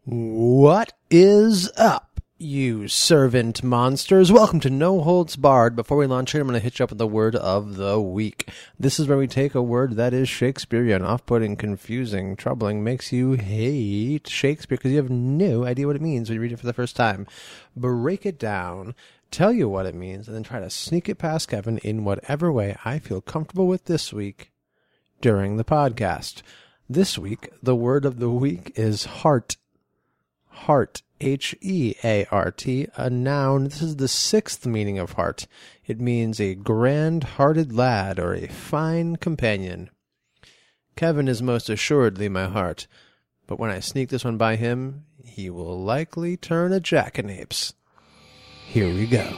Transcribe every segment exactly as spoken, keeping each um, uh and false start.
What is up, you servant monsters? Welcome to No Holds Barred. Before we launch it, I'm going to hit you up with the word of the week. This is where we take a word that is Shakespearean, off-putting, confusing, troubling, makes you hate Shakespeare because you have no idea what it means when you read it for the first time. Break it down, tell you what it means, and then try to sneak it past Kevin in whatever way I feel comfortable with this week during the podcast. This week, the word of the week is heart. Heart, H E A R T, a noun. This is the sixth meaning of heart. It means a grand-hearted lad or a fine companion. Kevin is most assuredly my heart, but when I sneak this one by him, he will likely turn a jackanapes. Here we go.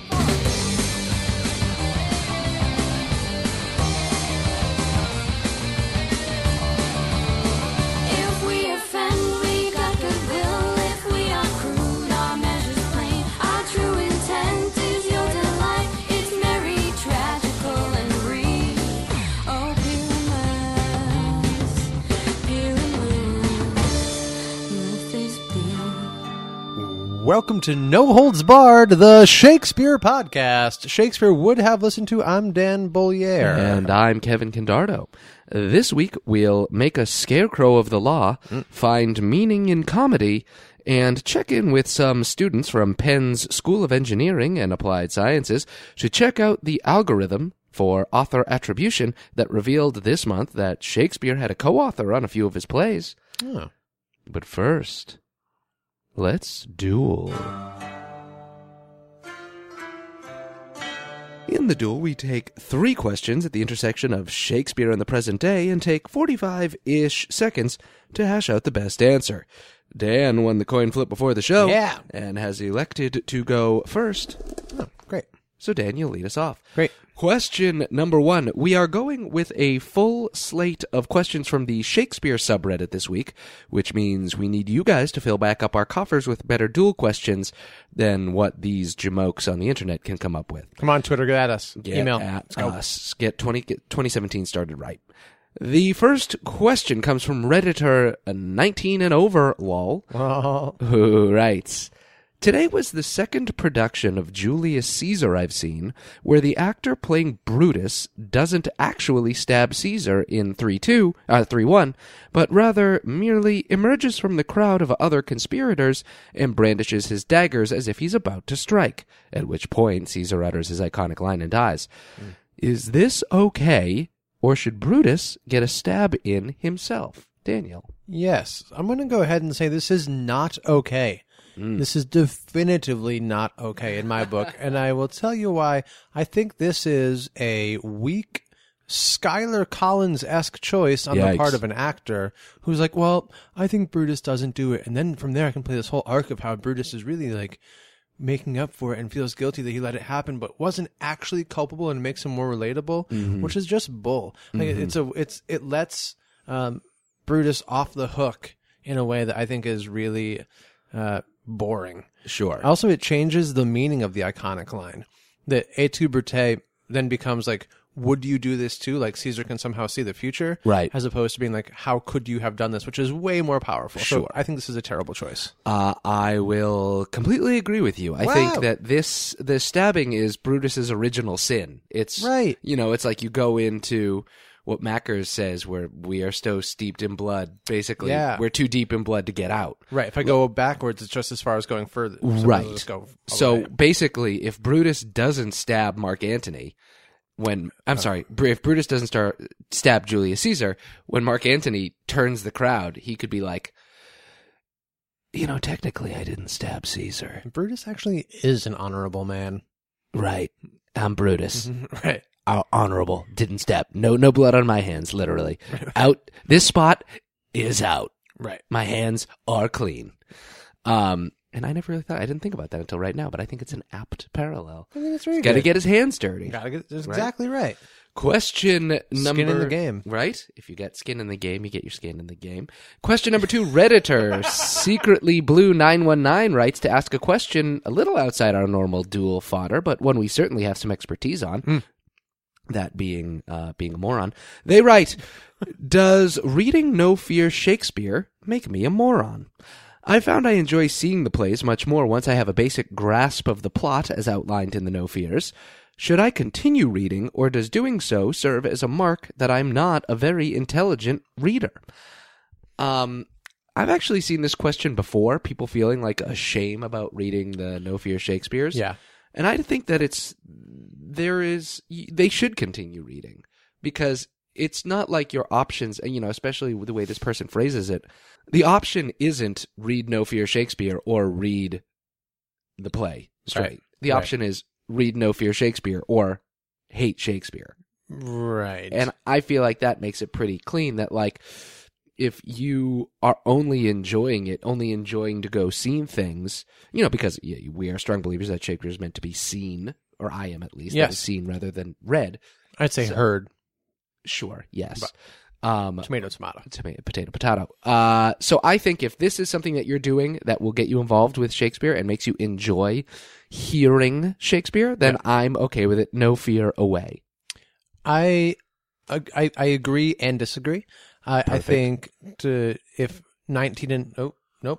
Welcome to No Holds Barred, the Shakespeare podcast. Shakespeare would have listened to. I'm Dan Bollier. And I'm Kevin Condardo. This week, we'll make a scarecrow of the law, mm. find meaning in comedy, and check in with some students from Penn's School of Engineering and Applied Sciences to check out the algorithm for author attribution that revealed this month that Shakespeare had a co-author on a few of his plays. Oh. But first, let's duel. In the duel, we take three questions at the intersection of Shakespeare and the present day and take forty-five-ish seconds to hash out the best answer. Dan won the coin flip before the show yeah. and has elected to go first. Oh, great. So Dan, you'll lead us off. Great. Question number one. We are going with a full slate of questions from the Shakespeare subreddit this week, which means we need you guys to fill back up our coffers with better duel questions than what these jamokes on the internet can come up with. Come on, Twitter, get at us. Get Email. at us. Get, twenty, get twenty seventeen started right. The first question comes from Redditor nineteen and over, lol, Oh. who writes, today was the second production of Julius Caesar I've seen where the actor playing Brutus doesn't actually stab Caesar in three two, uh, three one, but rather merely emerges from the crowd of other conspirators and brandishes his daggers as if he's about to strike, at which point Caesar utters his iconic line and dies. Mm. Is this okay, or should Brutus get a stab in himself? Daniel. Yes, I'm going to go ahead and say this is not okay. Mm. This is definitively not okay in my book, and I will tell you why. I think this is a weak Skylar Collins-esque choice on Yikes. the part of an actor who's like, well, I think Brutus doesn't do it, and then from there I can play this whole arc of how Brutus is really like making up for it and feels guilty that he let it happen, but wasn't actually culpable and makes him more relatable, mm-hmm. which is just bull. Like mm-hmm. it's a, it's it lets um, Brutus off the hook in a way that I think is really uh, boring. Sure. Also, it changes the meaning of the iconic line. That et tu, Brute then becomes like, would you do this too? Like Caesar can somehow see the future, right? As opposed to being like, how could you have done this? Which is way more powerful. Sure. So I think this is a terrible choice. Uh, I will completely agree with you. I wow. think that this the stabbing is Brutus's original sin. It's right. You know, it's like you go into what Mackers says, where we are so steeped in blood. Basically, yeah. we're too deep in blood to get out. Right. If I go backwards, it's just as far as going further. So right. Go so way. basically, if Brutus doesn't stab Mark Antony. When I'm sorry, if Brutus doesn't start stab Julius Caesar, when Mark Antony turns the crowd, he could be like, you know, technically I didn't stab Caesar. Brutus actually is an honorable man. Right. I'm Brutus. right. Uh, honorable. Didn't stab. No, no blood on my hands, literally. Out. This spot is out. Right. My hands are clean. Um, And I never really thought, I didn't think about that until right now, but I think it's an apt parallel. I think that's very Got to good. get his hands dirty. Got to get, that's right? exactly right. Question number... Skin in the game. Right? If you get skin in the game, you get your skin in the game. Question number two, Redditor, Secretly Blue nine one nine writes to ask a question a little outside our normal duel fodder, but one we certainly have some expertise on. Mm. That being uh, being a moron. They write, does reading No Fear Shakespeare make me a moron? I found I enjoy seeing the plays much more once I have a basic grasp of the plot as outlined in the No Fears. Should I continue reading, or does doing so serve as a mark that I'm not a very intelligent reader? Um, I've actually seen this question before, people feeling like a shame about reading the No Fear Shakespeare's. Yeah. And I think that it's, there is, they should continue reading, because it's not like your options, you know, especially with the way this person phrases it, the option isn't read No Fear Shakespeare or read the play straight. Right. The Right. option is read No Fear Shakespeare or hate Shakespeare. Right. And I feel like that makes it pretty clean that, like, if you are only enjoying it, only enjoying to go see things, you know, because yeah, we are strong believers that Shakespeare is meant to be seen, or I am at least, Yes. that is seen rather than read. I'd say So- heard. Sure, yes. But- Um, Tomato, tomato. tomato, potato, potato. Uh, so I think if this is something that you're doing that will get you involved with Shakespeare and makes you enjoy hearing Shakespeare, then I'm okay with it. No fear away. I, I, I agree and disagree. I, I Perfect. think to if nineteen and nope, nope.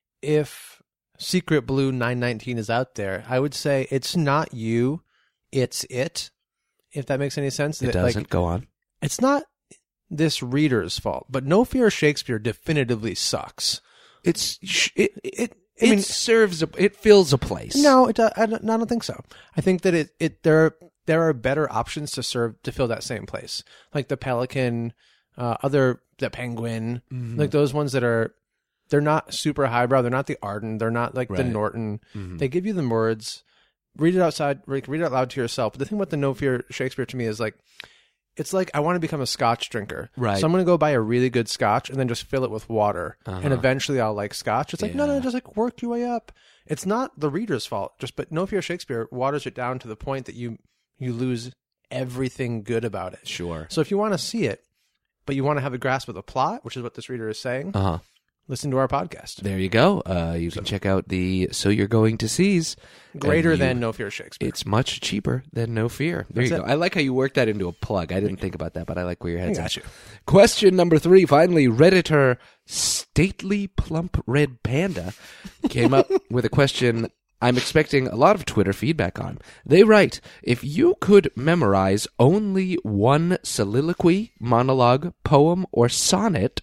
If Secret Blue nine nineteen is out there, I would say it's not you, it's it. If that makes any sense. It That, doesn't. Like, Go on. it's not this reader's fault, but No Fear Shakespeare definitively sucks. It's sh- it it, I it mean- serves a, it fills a place. No, it, do- I, don't, I don't think so. I think that it, it there are, there are better options to serve to fill that same place, like the Pelican, uh, other the Penguin, Mhm. like those ones that are they're not super highbrow. They're not the Arden. They're not like the Right. Norton. Mhm. They give you the words, read it outside, read read it out loud to yourself. But the thing about the No Fear Shakespeare to me is like, it's like I want to become a Scotch drinker. Right. So I'm going to go buy a really good Scotch and then just fill it with water. Uh-huh. And eventually I'll like Scotch. It's like, no, no, Yeah. just like work your way up. It's not the reader's fault. Just, but No Fear Shakespeare waters it down to the point that you, you lose everything good about it. Sure. So if you want to see it, but you want to have a grasp of the plot, which is what this reader is saying, Uh huh. listen to our podcast. There you go. Uh, you can check out the So You're Going to See's. Greater And you- than No Fear Shakespeare. It's much cheaper than No Fear. There That's you it. go. I like how you worked that into a plug. I didn't think about that, but I like where your I head's got at. you. Question number three. Finally, Redditor Stately Plump Red Panda came up with a question I'm expecting a lot of Twitter feedback on. They write, if you could memorize only one soliloquy, monologue, poem, or sonnet,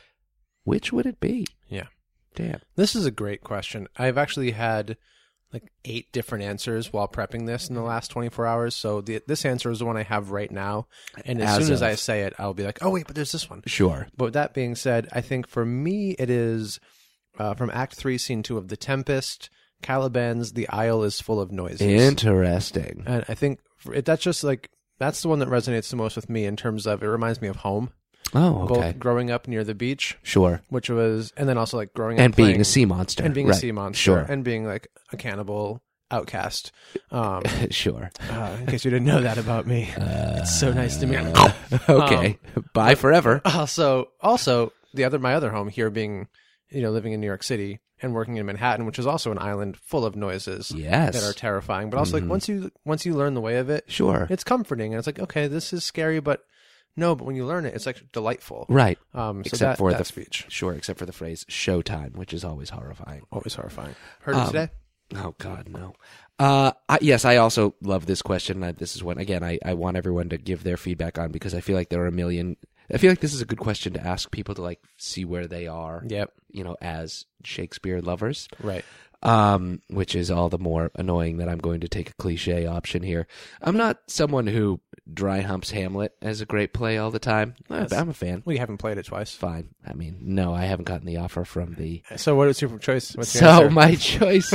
which would it be? Yeah. Damn. This is a great question. I've actually had like eight different answers while prepping this in the last twenty-four hours. So the, this answer is the one I have right now. And as, As soon as of- I say it, I'll be like, oh, wait, but there's this one. Sure. But with that being said, I think for me, it is uh, from Act three, Scene two of The Tempest, Caliban's The Isle is Full of Noises. Interesting. And I think for it, that's just like, that's the one that resonates the most with me in terms of, it reminds me of home. Oh, okay. Both growing up near the beach, Sure. which was, and then also like growing up And being playing- a sea monster. and being Right. a sea monster, Sure. and being like a cannibal outcast. Um, Sure. uh, in case you didn't know that about me, it's so nice to meet. Okay. Bye forever. Also, also the other my other home here being, you know, living in New York City and working in Manhattan, which is also an island full of noises Yes. that are terrifying. But also, Mhm. like once you once you learn the way of it, Sure. it's comforting, and it's like, okay, this is scary, but no, but when you learn it, it's like delightful. Right. Um, so Except that, for that the speech, Sure, except for the phrase showtime, which is always horrifying. always horrifying. Heard it Um, today? Oh, God, no. Uh, I, yes, I also love this question. I, this is one, again, I, I want everyone to give their feedback on, because I feel like there are a million. I feel like this is a good question to ask people to like see where they are, Yep. you know, as Shakespeare lovers. Right. Um, which is all the more annoying that I'm going to take a cliche option here. I'm not someone who dry humps Hamlet as a great play all the time. Yes. I'm a fan. Well, you haven't played it twice. Fine. I mean, no, I haven't gotten the offer from the. So what is your choice? What's your So answer? my choice.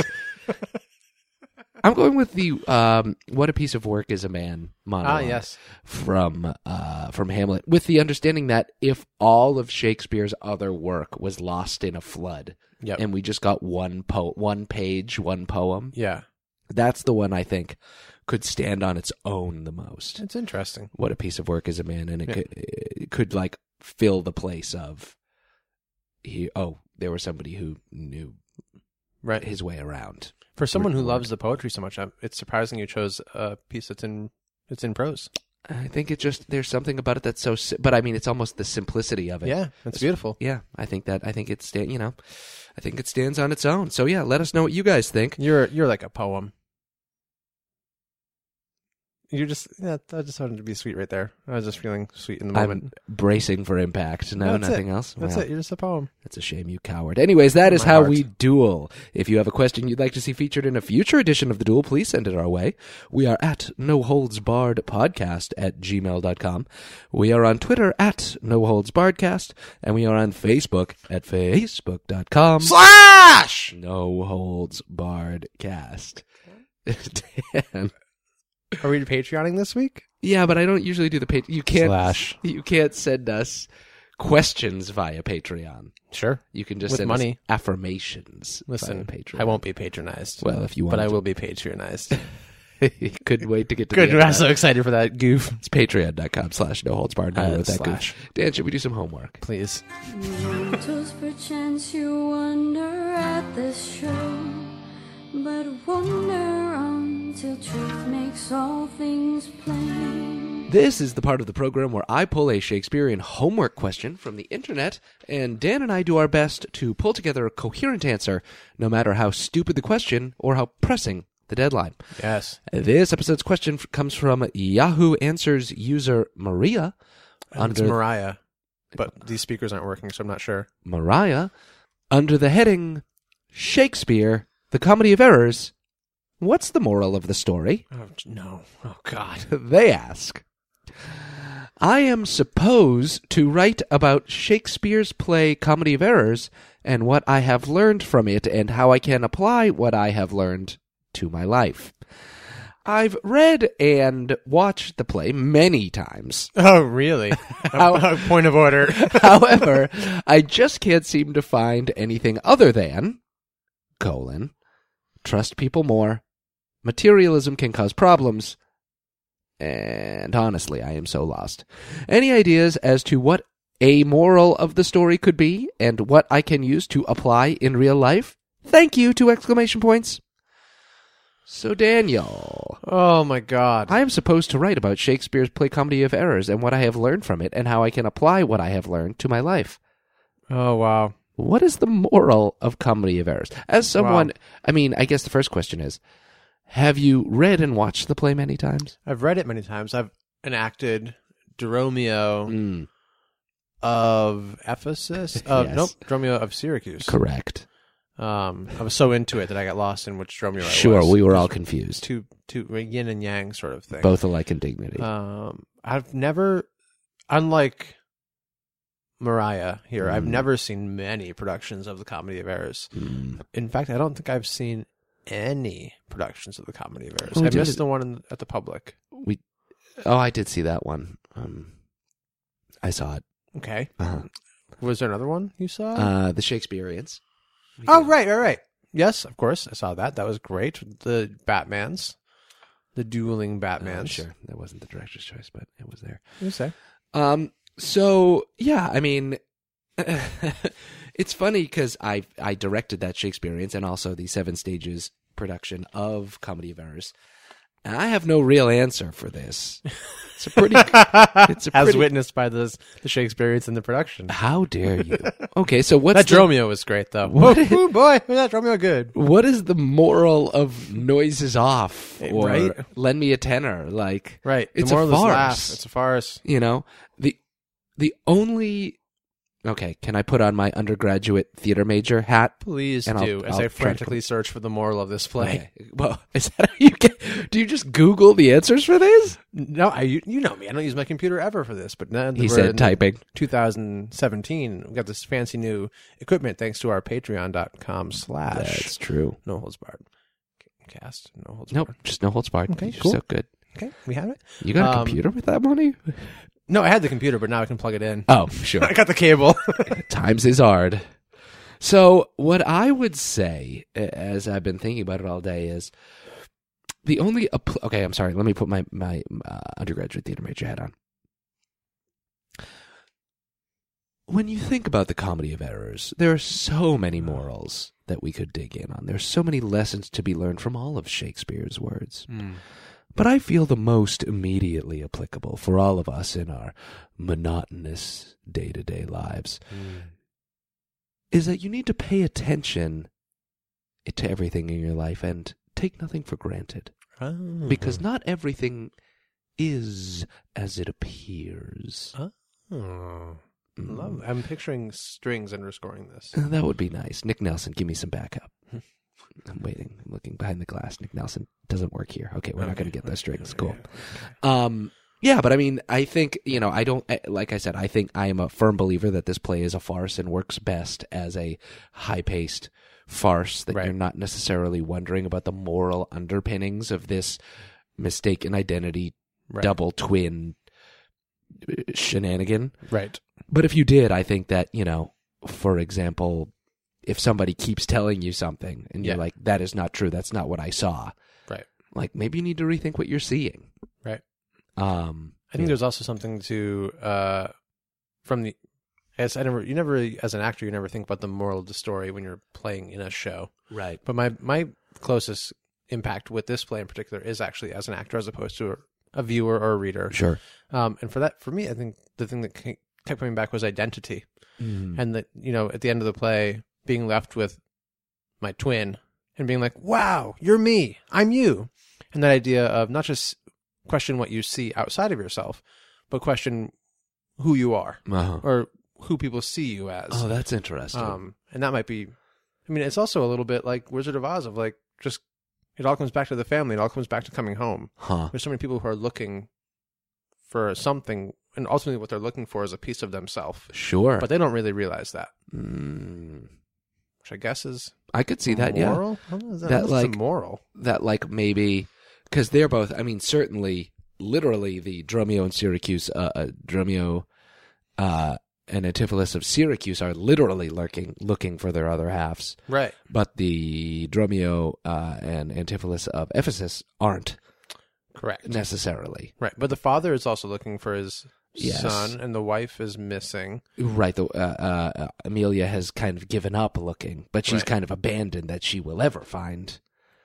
I'm going with the um, "What a Piece of Work is a Man" monologue Ah, yes. from uh, from Hamlet, with the understanding that if all of Shakespeare's other work was lost in a flood, Yep. and we just got one po- one page, one poem, Yeah. that's the one I think could stand on its own the most. It's interesting. What a piece of work is a man, and it Yeah. could it could like fill the place of he. Oh, there was somebody who knew Right. his way around. For someone who Word. loves the poetry so much, I'm- it's surprising you chose a piece that's in it's in prose. I think it just there's something about it that's so. Si- but I mean, it's almost the simplicity of it. Yeah, that's beautiful. Yeah, I think that. I think it sta- You know, I think it stands on its own. So yeah, let us know what you guys think. You're you're like a poem. You just yeah, I just wanted to be sweet right there. I was just feeling sweet in the moment. I'm bracing for impact. No, That's nothing it. else. That's Well, it. You're just a poem. That's a shame, you coward. Anyways, that is My how heart. we duel. If you have a question you'd like to see featured in a future edition of the duel, please send it our way. We are at No Holds Barred Podcast at gmail dot com. We are on Twitter at No Holds Bardcast, and we are on Facebook at facebook dot com Slash! No Holds Barred Cast. Dan. Are we Patreoning this week? Yeah, but I don't usually do the page. You can't. Slash. You can't send us questions via Patreon. Sure. You can just With send money. us affirmations. Listen, via Patreon. I won't be patronized. Well, if you want, But I to. will be patronized. Couldn't wait to get to Good. the end I'm of so that. excited for that goof. It's patreon dot com slash no holds barred. Uh, with that slash. goof. Dan, should we do some homework? Please. Just perchance you wonder at this show, but wonder until truth makes all things plain. This is the part of the program where I pull a Shakespearean homework question from the internet, and Dan and I do our best to pull together a coherent answer, no matter how stupid the question or how pressing the deadline. Yes. This episode's question f- comes from Yahoo Answers user Maria. It's Under Mariah. But these speakers aren't working, so I'm not sure. Mariah, under the heading Shakespeare, the Comedy of Errors, what's the moral of the story? Oh, no. Oh, God. They ask. I am supposed to write about Shakespeare's play Comedy of Errors and what I have learned from it and how I can apply what I have learned to my life. I've read and watched the play many times. Oh, really? How- a, a point of order. However, I just can't seem to find anything other than, colon, trust people more, materialism can cause problems, and honestly, I am so lost. Any ideas as to what a moral of the story could be and what I can use to apply in real life? Thank you, two exclamation points. So, Daniel, Oh, my God. I am supposed to write about Shakespeare's play Comedy of Errors and what I have learned from it and how I can apply what I have learned to my life. Oh, wow. What is the moral of Comedy of Errors? As someone, Wow. I mean, I guess the first question is, have you read and watched the play many times? I've read it many times. I've enacted Dromio Mm, of Ephesus. Of, Yes. Nope, Dromio of Syracuse. correct. Um, I was so into it that I got lost in which Dromio I was. Sure, we were all confused. Two, two, yin and yang sort of thing. Both alike in dignity. Um, I've never, unlike Mariah here, I've Mm. never seen many productions of the Comedy of Errors. Mm. In fact, I don't think I've seen any productions of the Comedy of Errors. Oh, we I did missed it. the one in, at the public. We, oh, I did see that one. Um, I saw it. Okay. Uh-huh. Was there another one you saw? Uh, the Shakespeareans. We oh, did. right, right, right. Yes, of course. I saw that. That was great. The Batmans. The dueling Batmans. Uh, sure, that wasn't the director's choice, but it was there. You say. Um. So yeah, I mean, it's funny because I I directed that Shakespeareans and also the Seven Stages production of Comedy of Errors, and I have no real answer for this. It's a pretty. It's a As pretty- witnessed by the the Shakespeareans in the production. How dare you? Okay, so what's That the, Dromio was great, though. What Oh, is- ooh, boy, was that Dromio good. what is the moral of noises off Eh, or right? lend me a tenor? Like, Right. It's the a moral is laugh. farce. It's a farce. you know, the the only. Okay, can I put on my undergraduate theater major hat? Please And I'll- do, as I'll I try to frantically search for the moral of this play. Okay. Well, is that how you get? Do you just Google the answers for this? No, I, you, you know me. I don't use my computer ever for this, but now He we're said in typing. two thousand seventeen. We've got this fancy new equipment thanks to our patreon.com slash That's true. no holds barred cast. No holds Nope, barred. just no holds barred. Okay, You're cool. so good. Okay, we have it. You got a Um, computer with that money? No, I had the computer, but now I can plug it in. Oh, sure. I got the cable. Times is hard. So, what I would say, a- as I've been thinking about it all day, is the only. Apl- okay, I'm sorry. Let me put my my uh, undergraduate theater major hat on. When you think about the Comedy of Errors, there are so many morals that we could dig in on. There's so many lessons to be learned from all of Shakespeare's words. But I feel the most immediately applicable for all of us in our monotonous day-to-day lives Mm. is that you need to pay attention to everything in your life and take nothing for granted. Oh. Because not everything is as it appears. Oh. Love. Mm. I'm picturing strings underscoring this. That would be nice. Nick Nelson, give me some backup. I'm waiting. I'm looking behind the glass. Nick Nelson doesn't work here. Okay, we're not going to get those strings. Cool. Um, yeah, but I mean, I think, you know, I don't, like I said, I think I am a firm believer that this play is a farce and works best as a high-paced farce, that Right. you're not necessarily wondering about the moral underpinnings of this mistaken identity, Right. double twin uh, shenanigan. Right. But if you did, I think that, you know, for example, if somebody keeps telling you something and you're Yeah. like, that is not true, that's not what I saw. Right. Like, maybe you need to rethink what you're seeing. Right. Um, I think yeah. there's also something to uh, from the. I guess I never. You never, as an actor, you never think about the moral of the story when you're playing in a show. Right. But my my closest impact with this play in particular is actually as an actor, as opposed to a, a viewer or a reader. Sure. Um, and for that, for me, I think the thing that ke- kept coming back was identity, Mm. and that, you know, at the end of the play, being left with my twin and being like, "Wow, you're me, I'm you," and that idea of not just question what you see outside of yourself, but question who you are Uh-huh. or who people see you as. Oh, that's interesting. Um, and that might be, I mean, it's also a little bit like Wizard of Oz, of like, just, it all comes back to the family. It all comes back to coming home. huh. There's so many people who are looking for something, and ultimately what they're looking for is a piece of themselves. Sure. But they don't really realize that, Mm. which I guess is I could see that, yeah. moral? I don't know, is that, That, that's like- moral. That, like, maybe, because they're both, I mean, certainly, literally, the Dromio and Syracuse, uh, uh, Dromio uh, and Antipholus of Syracuse are literally lurking, looking for their other halves. Right. But the Dromio uh, and Antipholus of Ephesus aren't Correct. necessarily. Right. But the father is also looking for his Yes. son, and the wife is missing. Right. The, uh, uh, Amelia has kind of given up looking, but she's Right. kind of abandoned that she will ever find,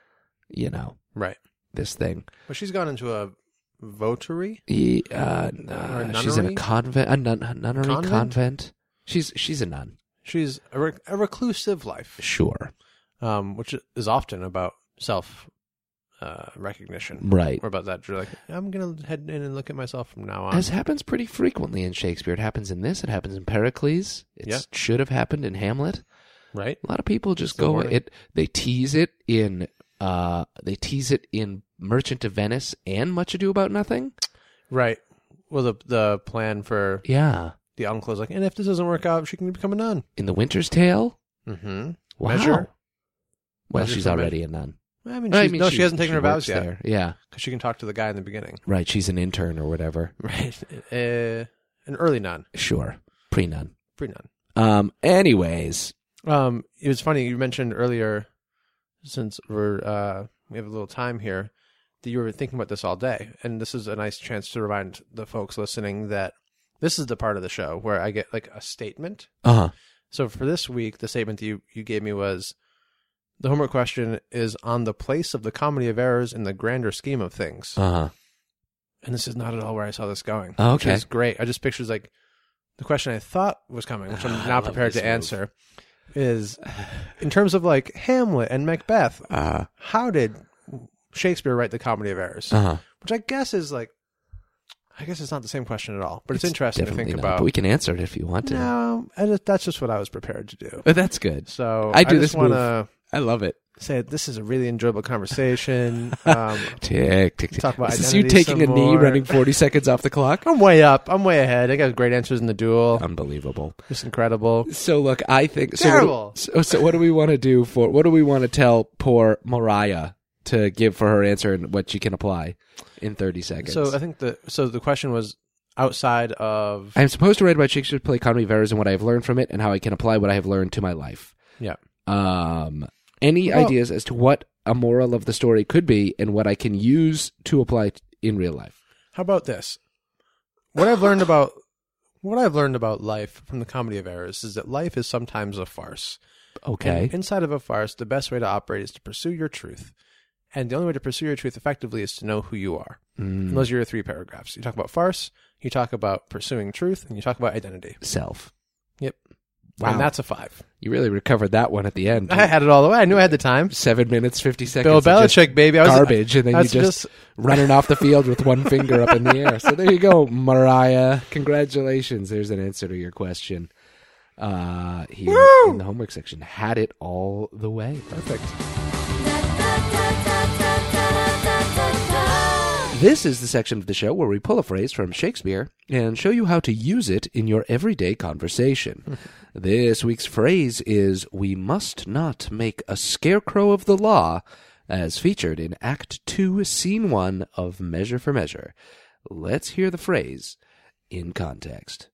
you know, Right. this thing. But she's gone into a votary. He, uh, Or uh, a she's in a nunnery? convent, a, nun, a nunnery Convent? convent. She's she's a nun. She's a, rec- a reclusive life, Sure. um, which is often about self uh, recognition. Right. Or about that. You're like, I'm going to head in and look at myself from now on. As happens pretty frequently in Shakespeare. It happens in this. It happens in Pericles. It Yeah. should have happened in Hamlet. Right? A lot of people just Still go warning. it. They tease it in. Uh, they tease it in Merchant of Venice and Much Ado About Nothing. Right. Well, the the plan for Yeah. the uncle is like, and if this doesn't work out, she can become a nun. In The Winter's Tale. Mm-hmm. Wow. Measure. Well, Measure she's for already a nun. I mean, I she's, mean, no, she, hasn't taken her vows works yet. there. Yeah. Because she can talk to the guy in the beginning. Right. She's an intern or whatever. Right. Uh, an early nun. Sure. Pre nun. Pre-nun. Um. Anyways. Um, it was funny, you mentioned earlier, since we're uh, we have a little time here, that you were thinking about this all day. And this is a nice chance to remind the folks listening that this is the part of the show where I get like a statement. Uh huh. So for this week, the statement that you, you gave me was, the homework question is on the place of the comedy of errors in the grander scheme of things. Uh huh. And this is not at all where I saw this going. Oh, Which okay. is great. I just pictured like the question I thought was coming, which I'm I now love prepared this to move. answer, is in terms of like Hamlet and Macbeth, Uh how did Shakespeare write the comedy of errors? huh. Which I guess is like, I guess it's not the same question at all, but it's, It's interesting to Definitely think not, about. but we can answer it if you want to. No, and it- that's just what I was prepared to do. But that's good. So I do just this want move. to I love it. say this is a really enjoyable conversation. Um, Tick, tick, tick. Talk about Is this you identity taking a some knee, more. running forty seconds off the clock? I'm way up. I'm way ahead. I got great answers in the duel. Unbelievable. Just incredible. So look, I think so Terrible. What do, so, so what do we want to do for? What do we want to tell poor Mariah to give for her answer and what she can apply in thirty seconds? So I think the so the question was outside of I am supposed to write about Shakespeare's play Comedy of Errors and what I have learned from it and how I can apply what I have learned to my life. yeah. Um, any Well- ideas as to what a moral of the story could be and what I can use to apply t- in real life? How about this? What I've learned about what I've learned about life from the comedy of errors is that life is sometimes a farce. Okay. And inside of a farce, the best way to operate is to pursue your truth. And the only way to pursue your truth effectively is to know who you are. Mm. And those are your three paragraphs. You talk about farce, you talk about pursuing truth, and you talk about identity. Self. Yep. Wow. And that's a five. You really recovered that one at the end. I had it all the way. I knew I had the time. Seven minutes, fifty seconds. Bill of just Belichick, baby. I was, garbage, and then you that's just, just- running off the field with one finger up in the air. So there you go, Mariah. Congratulations. There's an answer to your question. Uh, here Woo! in the homework section. Had it all the way. Perfect. This is the section of the show where we pull a phrase from Shakespeare and show you how to use it in your everyday conversation. This week's phrase is, "We must not make a scarecrow of the law," as featured in Act two, Scene one of Measure for Measure. Let's hear the phrase in context.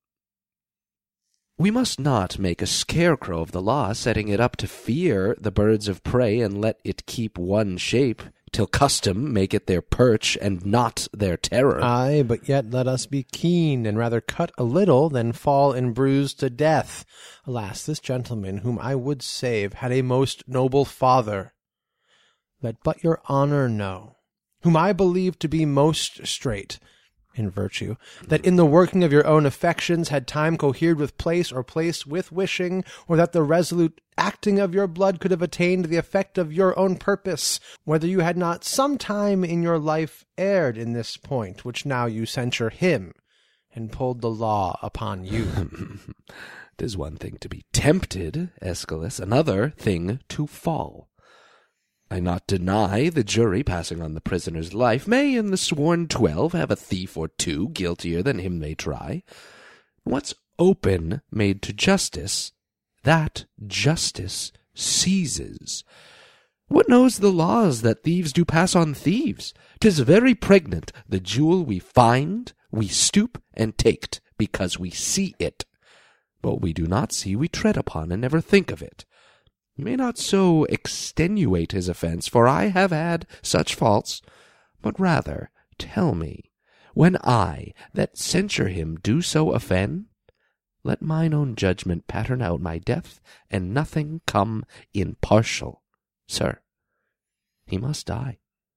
We must not make a scarecrow of the law, setting it up to fear the birds of prey and let it keep one shape, till custom make it their perch and not their terror. Aye, but yet let us be keen, and rather cut a little than fall and bruise to death. Alas, this gentleman whom I would save had a most noble father. Let but your honour know, whom I believe to be most straight in virtue, that in the working of your own affections had time cohered with place, or place with wishing, or that the resolute acting of your blood could have attained the effect of your own purpose, whether you had not some time in your life erred in this point, which now you censure him, and pulled the law upon you. Tis one thing to be tempted, Aeschylus, another thing to fall. I not deny the jury passing on the prisoner's life may in the sworn twelve have a thief or two guiltier than him they try. What's open made to justice, that justice seizes. What knows the laws that thieves do pass on thieves? 'Tis very pregnant, the jewel we find, we stoop and take't, because we see it. What we do not see we tread upon and never think of it. You may not so extenuate his offence, for I have had such faults, but rather tell me, when I, that censure him, do so offend, let mine own judgment pattern out my death, and nothing come impartial. Sir, he must die.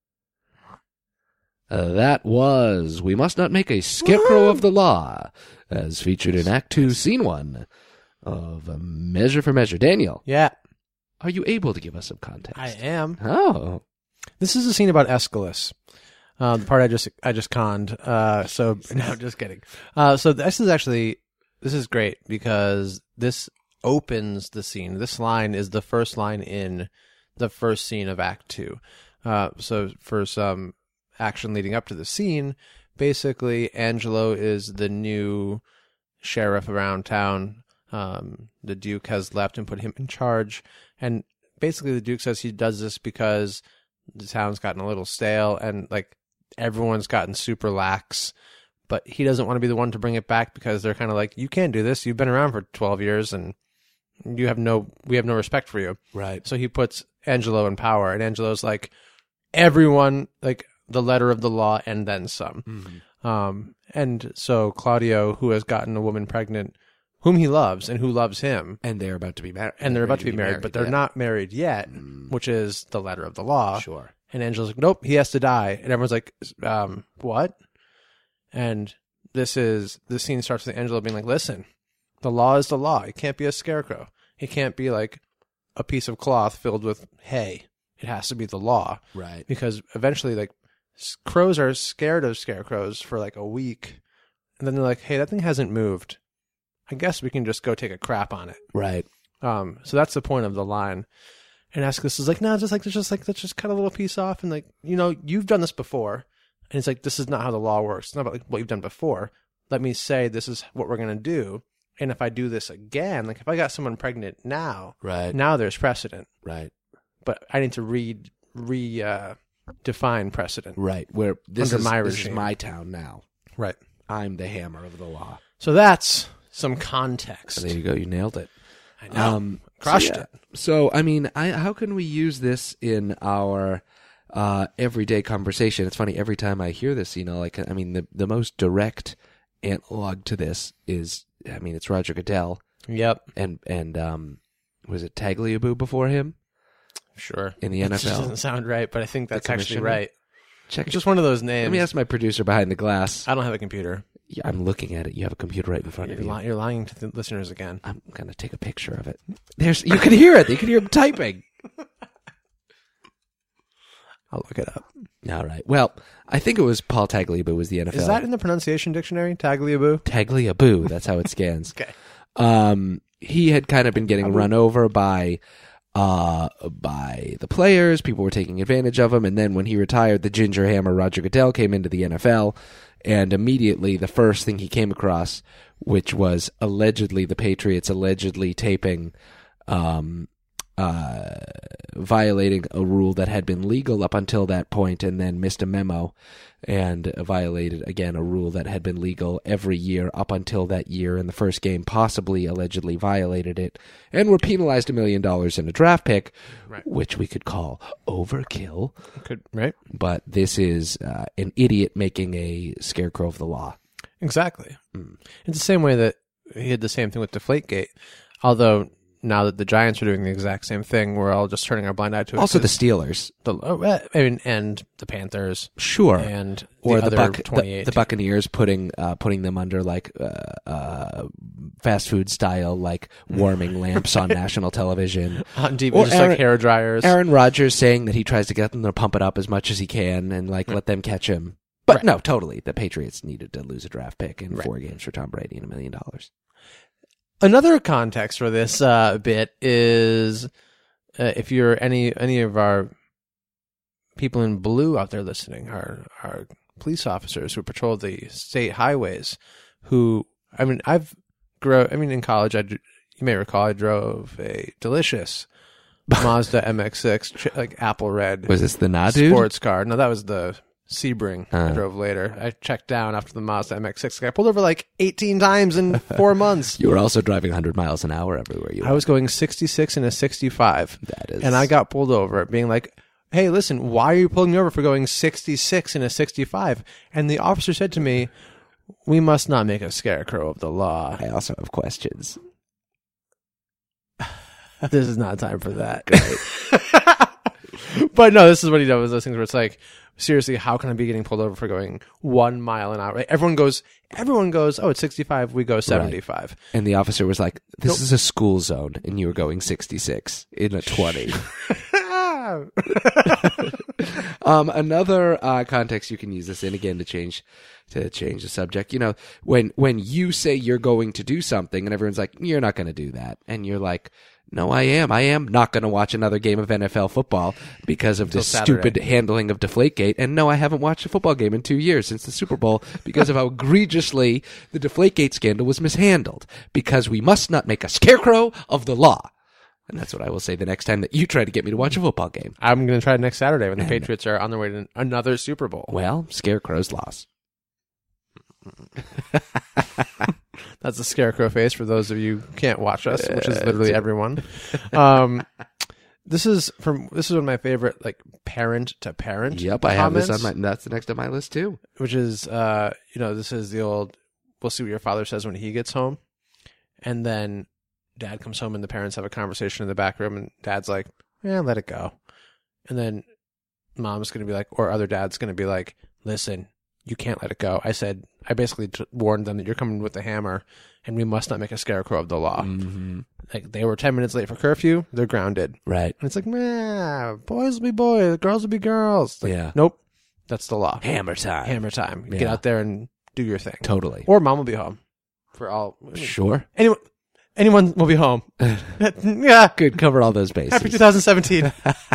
Uh, that was We Must Not Make a Scarecrow of the Law, as featured in Act two, Scene one of uh, Measure for Measure. Daniel, Yeah, are you able to give us some context? I am. Oh. This is a scene about Aeschylus. Uh, the part I just I just conned. Uh, so no, just kidding. Uh, so this is actually this is great because this opens the scene. This line is the first line in the first scene of Act Two. Uh, so for some action leading up to the scene, basically Angelo is the new sheriff around town. Um, the Duke has left and put him in charge, and basically the Duke says he does this because the town's gotten a little stale and like everyone's gotten super lax, but he doesn't want to be the one to bring it back because they're kind of like, you can't do this. You've been around for twelve years and you have no, we have no respect for you. Right. So he puts Angelo in power, and Angelo's like, everyone, like the letter of the law and then some. Mm-hmm. Um, and so Claudio, who has gotten a woman pregnant, whom he loves and who loves him, And they're about to be married. and they're about to be married, but they're yeah. not married yet, Mm. which is the letter of the law. Sure. And Angelo's like, nope, he has to die. And everyone's like, um, what? And this is, this scene starts with Angelo being like, listen, the law is the law. It can't be a scarecrow. It can't be like a piece of cloth filled with hay. It has to be the law. Right. Because eventually, like, s- crows are scared of scarecrows for like a week. And then they're like, hey, that thing hasn't moved. I guess we can just go take a crap on it. Right. Um, so that's the point of the line. And Aeschylus is like, no, just like, let's just like, let's just cut a little piece off. And like, you know, you've done this before. And it's like, this is not how the law works. It's not about like what you've done before. Let me say, this is what we're going to do. And if I do this again, like if I got someone pregnant now, Right. now there's precedent, Right. but I need to read, re, uh, define precedent. Right. Where this, Under is, my this is regime. my town now. Right. I'm the hammer of the law. So that's some context. There you go. You nailed it. I know. Um, Crushed so, yeah. it. So, I mean, I, how can we use this in our uh, everyday conversation? It's funny, every time I hear this, you know, like, I mean, the, the most direct analog to this is, I mean, it's Roger Goodell. Yep. And, and um, was it Tagliabue before him? Sure. in the That N F just L. doesn't sound right, but I think that's actually commissioner? right. Check It's just one of those names. Let me ask my producer behind the glass. I don't have a computer. Yeah, I'm looking at it. You have a computer right in front You're, of you. li- you're lying to the listeners again. I'm gonna take a picture of it. There's, you can hear it. You can hear him typing. I'll look it up. All right. Well, I think it was Paul Tagliabue was the N F L. Is that in the pronunciation dictionary? Tagliabue? Tagliabue? That's how it scans. Okay. Um, he had kind of been getting run over by, uh, by the players. People were taking advantage of him, and then when he retired, the ginger hammer Roger Goodell came into the N F L, and immediately the first thing he came across, which was allegedly the Patriots allegedly taping, um, uh, violating a rule that had been legal up until that point, and then missed a memo and violated again a rule that had been legal every year up until that year. In the first game, possibly allegedly violated it, and were penalized a million dollars in a draft pick, Right. which we could call overkill. Could, right? But this is uh, an idiot making a scarecrow of the law. Exactly. Mm. It's the same way that he did the same thing with Deflategate. Although now that the Giants are doing the exact same thing, we're all just turning our blind eye to it. Also, the 'cause Steelers, the oh, uh, I mean, and the Panthers, sure, and the or the, other Buc- the, twenty-eight. the Buccaneers putting uh, putting them under like uh, uh, fast food style like warming lamps on national television. on T V, Or just Aaron- like hair dryers. Aaron Rodgers saying that he tries to get them to pump it up as much as he can and like let them catch him. But Right. no, totally. The Patriots needed to lose a draft pick in Right. four games for Tom Brady and a million dollars. Another context for this uh, bit is uh, if you're any any of our people in blue out there listening, our our police officers who patrol the state highways, who I mean, I've grow. I mean, in college, I d- you may recall I drove a delicious Mazda M X six, ch- like apple red Was this the nah dude? sports car. No, that was the Sebring I Uh. drove later. I checked down after the Mazda M X six. I pulled over like eighteen times in four months. You were also driving one hundred miles an hour everywhere you I went. was going sixty-six and a sixty-five, That is, and I got pulled over, being like, "Hey, listen, why are you pulling me over for going sixty-six and a sixty-five?" And the officer said to me, "We must not make a scarecrow of the law." I also have questions. This is not time for that. But no, this is what he does. Those things where it's like, seriously, how can I be getting pulled over for going one mile an hour? Right? Everyone goes, everyone goes, oh, it's sixty-five. We go seventy-five. And the officer was like, "This Nope. is a school zone, and you were going sixty-six in a twenty." Um, another uh, context you can use this in again to change to change the subject. You know, when when you say you're going to do something, and everyone's like, "You're not going to do that," and you're like, "No, I am. I am not going to watch another game of N F L football because of Until this Saturday. stupid handling of Deflategate." And no, I haven't watched a football game in two years since the Super Bowl because of how egregiously the Deflategate scandal was mishandled. Because we must not make a scarecrow of the law. And that's what I will say the next time that you try to get me to watch a football game. I'm going to try it next Saturday when the And- Patriots are on their way to another Super Bowl. Well, scarecrow's loss. That's a scarecrow face for those of you who can't watch us, which is literally everyone. Um, this is from this is one of my favorite, like parent to parent. Yep, I have this on comments, my. That's the next on my list too. which is uh, you know, this is the old. We'll see what your father says when he gets home, and then dad comes home and the parents have a conversation in the back room, and dad's like, "Yeah, let it go," and then mom's gonna be like, or other dad's gonna be like, "Listen, you can't let it go." I said, I basically t- warned them that you're coming with the hammer, and we must not make a scarecrow of the law. Mm-hmm. Like, they were ten minutes late for curfew, they're grounded. Right. And it's like, man, boys will be boys, girls will be girls. Like, Yeah. nope, that's the law. Hammer time. Hammer time. Get Yeah. out there and do your thing. Totally. Or mom will be home. For all, I mean, Sure. anyone, anyone will be home. Yeah. Good. Cover all those bases. Happy twenty seventeen.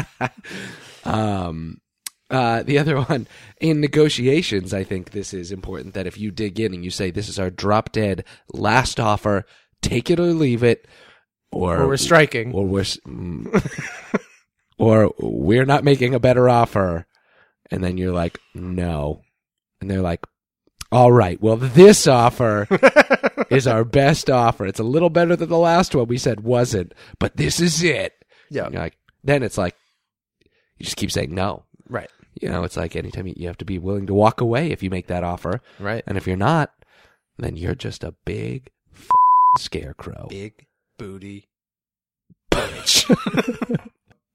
Um, uh, the other one, in negotiations, I think this is important that if you dig in and you say, this is our drop dead last offer, take it or leave it, or, Or we're striking. or we're, s- mm, or we're not making a better offer. And then you're like, no. And they're like, all right, well, this offer is our best offer. It's a little better than the last one we said wasn't, but this is it. Yeah. And you're like, then it's like, you just keep saying no. Right. You know, it's like anytime you, you have to be willing to walk away if you make that offer. Right. And if you're not, then you're just a big f- scarecrow. Big booty. bitch.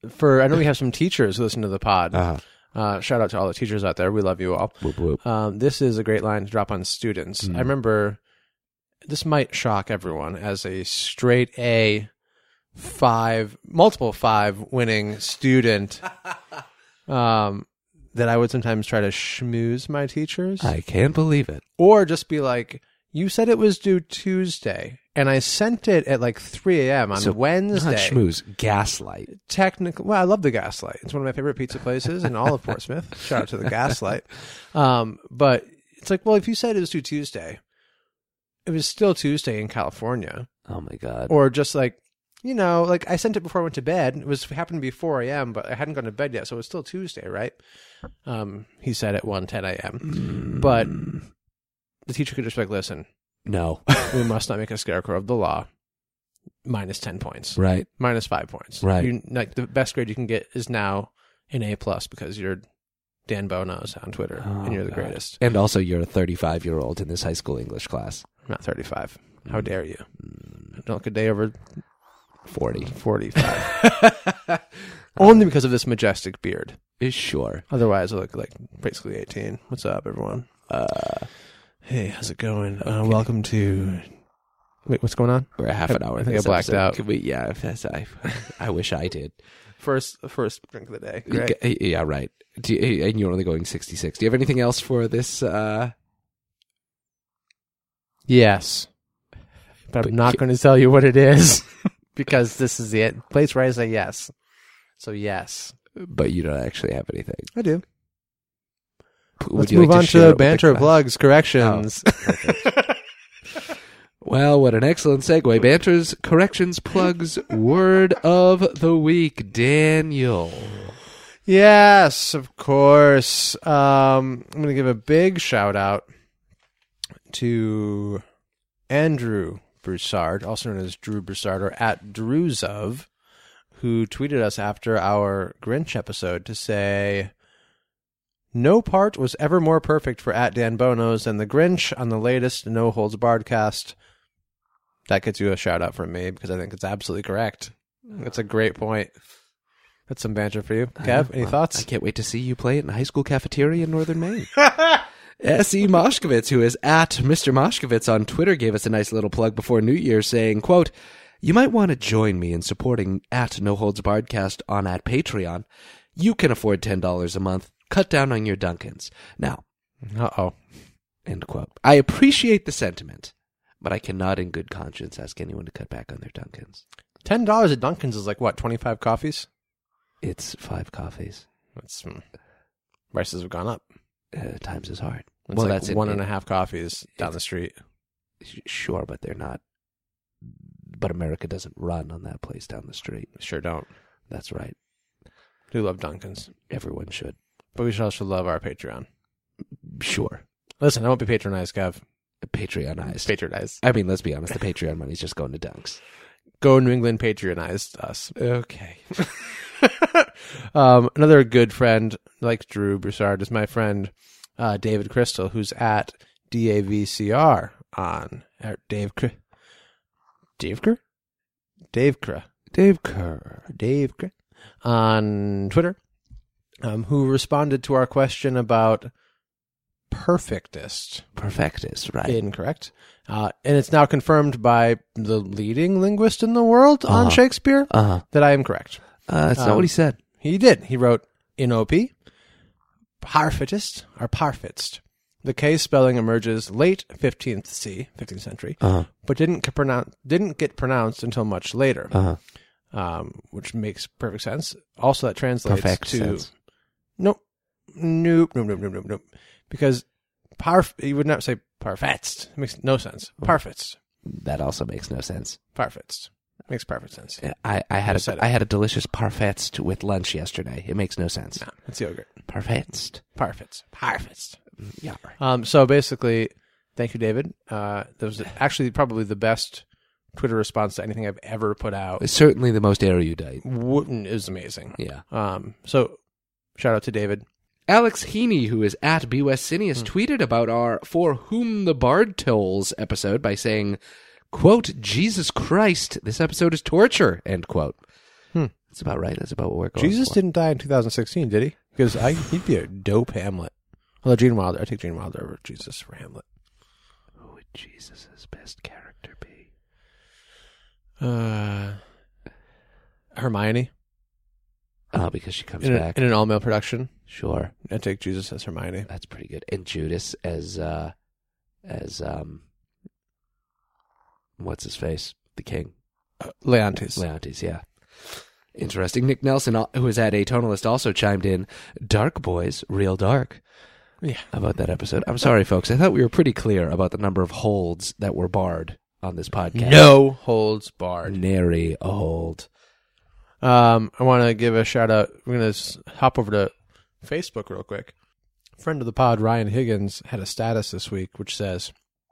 for I know we have some teachers who listen to the pod. Uh-huh. Uh, shout out to all the teachers out there. We love you all. Whoop, whoop. Um, this is a great line to drop on students. Mm. I remember, this might shock everyone, as a straight A, five, multiple five winning student, um, that I would sometimes try to schmooze my teachers. I can't believe it. Or just be like, you said it was due Tuesday, and I sent it at like three a.m. on So, Wednesday. Not schmooze, gaslight. Technically, well, I love the Gaslight. It's one of my favorite pizza places in all of Portsmouth. Shout out to the Gaslight. Um, but it's like, well, if you said it was due Tuesday, it was still Tuesday in California. Oh my God. Or just like, you know, like I sent it before I went to bed. It was it happened to be four a.m., but I hadn't gone to bed yet, so it was still Tuesday, right? Um, he said at one ten a.m. But the teacher could just be like, listen, No. we must not make a scarecrow of the law. Minus ten points. Right. Minus five points. Right. You, like the best grade you can get is now an A plus because you're Dan Bonos on Twitter Oh, and you're the God. greatest. And also, you're a thirty-five-year-old in this high school English class. I'm not thirty-five. How dare you? Don't look a day over forty. forty-five. Only because of this majestic beard. Is sure. Otherwise, I look like basically eighteen. What's up, everyone? Uh, Hey, how's it going? Uh, welcome to. Wait, what's going on? we're a half an I hour. think in this I blacked episode. out. Can we, yeah, that's, I, I wish I did. First, first drink of the day. Great. Okay, Yeah, right. Do you, and you're only going sixty-six. Do you have anything else for this? Uh, Yes, but, But I'm not ca- going to tell you what it is because this is the place where I say yes. So yes, but you don't actually have anything. I do. Would Let's you move like on share it to with the banter class? plugs corrections. Well, what an excellent segue. Banter's corrections plugs word of the week. Daniel. Yes, of course. Um, I'm going to give a big shout out to Andrew Broussard, also known as Drew Broussard, or at Drewsov, who tweeted us after our Grinch episode to say, no part was ever more perfect for at Dan Bonos than the Grinch on the latest No Holds Barred cast. That gets you a shout out from me because I think it's absolutely correct. That's a great point. That's some banter for you. Kev, any Well, thoughts? I can't wait to see you play it in a high school cafeteria in northern Maine. S E. Moshkovitz, who is at Mister Moshkovitz on Twitter, gave us a nice little plug before New Year saying, quote, you might want to join me in supporting at No Holds Barredcast on at Patreon. You can afford ten dollars a month. Cut down on your Dunkins. Now, Uh-oh. end quote. I appreciate the sentiment, but I cannot in good conscience ask anyone to cut back on their Dunkins. ten dollars at Dunkin's is like, what, twenty-five coffees? It's five coffees. That's hmm. Prices have gone up. Uh, times is hard. It's well, like that's one it. and a half coffees down the street. Sure, but they're not. But America doesn't run on that place down the street. Sure don't. That's right. Do love Dunkin's. Everyone should. But we should also love our Patreon. Sure. Listen, I won't be patronized, Kev. Patreonized. Patronized. I mean, let's be honest. The Patreon money's just going to Dunks. Go New England patronized us. Okay. um, another good friend, like Drew Broussard, is my friend uh, David Crystal, who's at D A V C R on er, Dave Cr- Dave Cr- Dave Cr- Dave Kerr. Dave Cr- on Twitter, um, who responded to our question about perfectist. Perfectus, right. Incorrect. Uh, and it's now confirmed by the leading linguist in the world on Uh-huh. Shakespeare Uh-huh. that I am correct. Uh, that's not Um, what he said. He did. He wrote in O P, parfitist or parfitst. The K spelling emerges late fifteenth C, fifteenth century, Uh-huh. but didn't get, pronoun- didn't get pronounced until much later, Uh-huh. um, which makes perfect sense. Also, that translates Perfect to sense. nope, nope, nope, nope, nope, nope, nope, because parf you would not say parfetst. It makes no sense. Parfitst, That also makes no sense. parfitst makes perfect sense. I, I had You said a, it. I had a delicious parfait with lunch yesterday. It makes no sense. No, it's yogurt. Parfait. Parfitst, parfitst. Yeah. Um, so basically, thank you, David. Uh, that was actually probably the best Twitter response to anything I've ever put out. It's certainly the most erudite. Wooten is amazing. Yeah. Um, so shout out to David. Alex Heaney, who is at B West Cineas, tweeted about our For Whom the Bard Tolls episode by saying, quote, Jesus Christ, this episode is torture, end quote. Hmm. That's about right. That's about what we're going Jesus for. didn't die in two thousand sixteen, did he? Because I, he'd be a dope Hamlet. Although Gene Wilder, I take Gene Wilder over Jesus for Hamlet. Who would Jesus' best character be? Uh, Hermione Oh, because she comes in, a, back. in an all-male production. Sure. I take Jesus as Hermione. That's pretty good. And Judas as, uh, as, um, what's his face? The king. Uh, Leontes. Leontes, yeah. Interesting. Nick Nelson, who is at Atonalist, also chimed in, Dark Boys, real dark. Yeah. About that episode. I'm sorry, folks. I thought we were pretty clear about the number of holds that were barred on this podcast. No holds barred. Nary a hold. Um, I want to give a shout out. We're going to hop over to Facebook real quick. Friend of the pod, Ryan Higgins, had a status this week which says,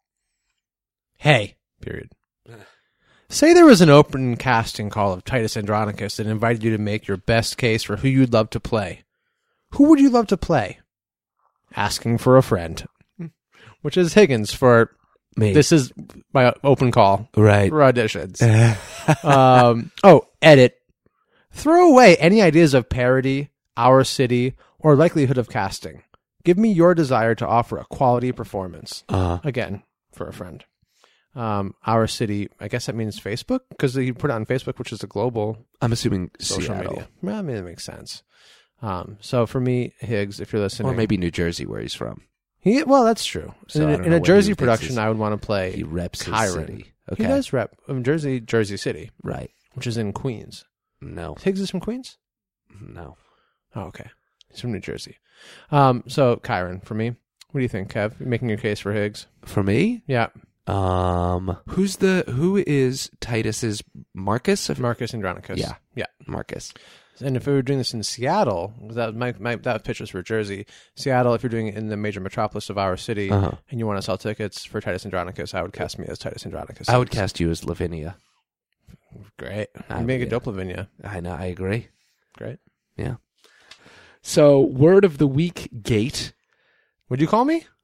"Hey, period. Say there was an open casting call of Titus Andronicus that invited you to make your best case for who you'd love to play. Who would you love to play? Asking for a friend." Which is Higgins for, Me. this is my open call Right. for auditions. um, oh, edit. Throw away any ideas of parody, our city, or likelihood of casting. Give me your desire to offer a quality performance. Uh, Again, for a friend. Um, our city, I guess that means Facebook, because you put it on Facebook, which is a global I'm assuming social Seattle. media. Well, I mean, that makes sense. Um, so for me, Higgs, if you're listening, Or maybe New Jersey, where he's from. he, well, that's true. So I in don't in know a what Jersey he thinks production, is- I would want to play He reps his Kyron. city. He Okay. does rep um, Jersey, Jersey City, Right. which is in Queens. No. Higgs is from Queens? No. Oh, okay. He's from New Jersey. Um, so Kyron, for me, what do you think, Kev? You making your case for Higgs? For me? Yeah, Um, who's the, who is Titus's Marcus? Of Marcus Andronicus. Yeah. yeah. Marcus. And if we were doing this in Seattle, that my, my that pitch was for Jersey. Seattle, if you're doing it in the major metropolis of our city, Uh-huh. and you want to sell tickets for Titus Andronicus, I would cast me as Titus Andronicus. I would cast you as Lavinia. Great. I You make a would, dope Lavinia. I know, I agree. Great. Yeah. So, word of the week, Gate. Would you call me?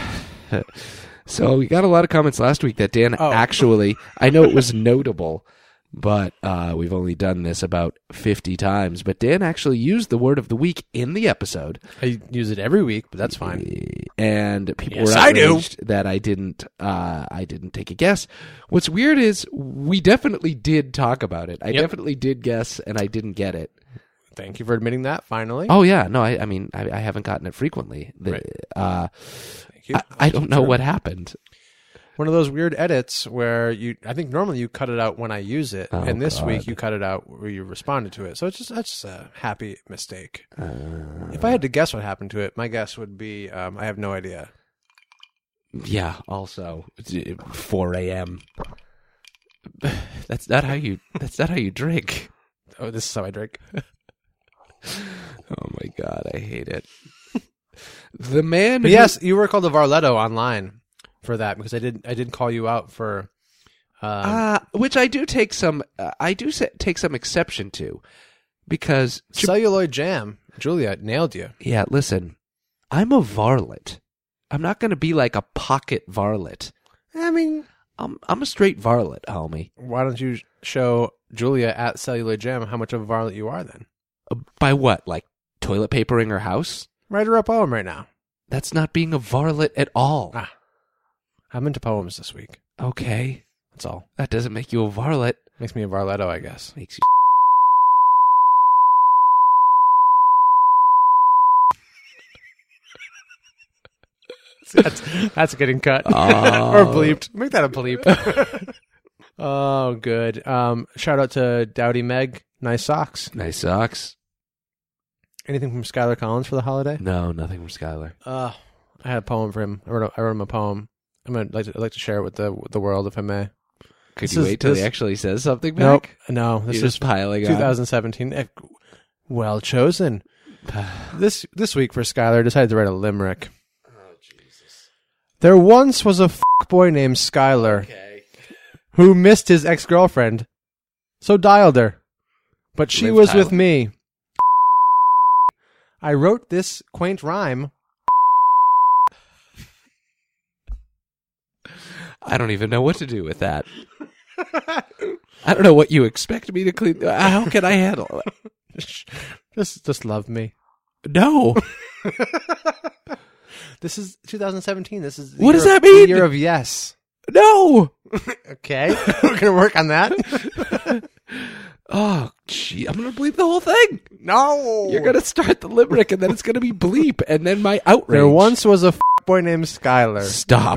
So, we got a lot of comments last week that Dan Oh. actually, I know it was notable, but uh, we've only done this about fifty times, but Dan actually used the word of the week in the episode. I use it every week, but that's fine. And people Yes, were I do. outraged that I didn't uh, I didn't take a guess. What's weird is we definitely did talk about it. I Yep. definitely did guess, and I didn't get it. Thank you for admitting that, finally. Oh yeah, no, I, I mean I, I haven't gotten it frequently. The, Right. uh, Thank you. I, I don't know what happened. One of those weird edits where you, I think normally you cut it out when I use it, Oh, and this God. week you cut it out where you responded to it. So it's just that's just a happy mistake. Uh, If I had to guess what happened to it, my guess would be um, I have no idea. Yeah. Also, it's, uh, four a.m. That's not how you. That's not how you drink. Oh, this is how I drink. Oh my God, I hate it. The man. But who- yes, you were called a Varletto online for that because I did I did call you out for. Um, Uh, which I do take some. Uh, I do sa- take some exception to, because celluloid jam. Julia nailed you. yeah, listen, I'm a varlet. I'm not going to be like a pocket varlet. I mean, I'm I'm a straight varlet, homie. why don't you show Julia at celluloid jam how much of a varlet you are then? Uh, by what? Like toilet papering her house? Write her a poem right now. That's not being a varlet at all. Ah. I'm into poems this week. Okay, That's all. that doesn't make you a varlet. Makes me a Varletto, I guess. Makes you. That's that's getting cut Oh. or bleeped. Make that a bleep. Oh, good. Um, shout out to Dowdy Meg. Nice socks. Nice socks. Anything from Skylar Collins for the holiday? No, nothing from Skylar. Uh, I had a poem for him. I wrote, a, I wrote him a poem. I'm gonna like to, I'd like to share it with the with the world, if I may. Could This you is- wait till this- he actually says something Nope. back? No, this You're is just piling on. twenty seventeen. Eh, Well chosen. This this week for Skylar, I decided to write a limerick. Oh Jesus. There once was a boy named Skylar Okay. who missed his ex-girlfriend, so dialed her. But she Liv was with Tyler. me. I wrote this quaint rhyme. I don't even know what to do with that. I don't know what you expect me to clean. How can I handle it? Just, just love me. No. This is two thousand seventeen. This is the What does year- that mean? The year of yes. No. Okay, we're gonna work on that. Oh, gee. I'm going to bleep the whole thing. No, You're going to start the limerick, and then it's going to be bleep, and then my outrage. There once was a f- boy named Skylar. Stop.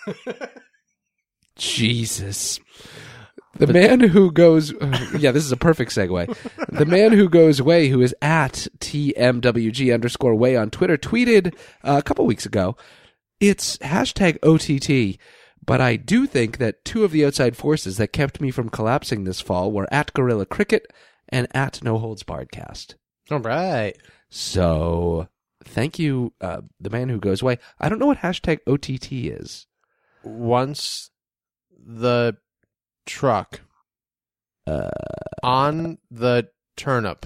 Jesus. The man who goes, uh, yeah, this is a perfect segue. The man who goes way, who is at T M W G underscore way on Twitter, tweeted uh, a couple weeks ago, it's hashtag O T T, but I do think that two of the outside forces that kept me from collapsing this fall were at Gorilla Cricket and at No Holds Bardcast. All right. So, thank you, uh, the man who goes way. I don't know what hashtag O T T is. Once the truck Uh, on the turnip.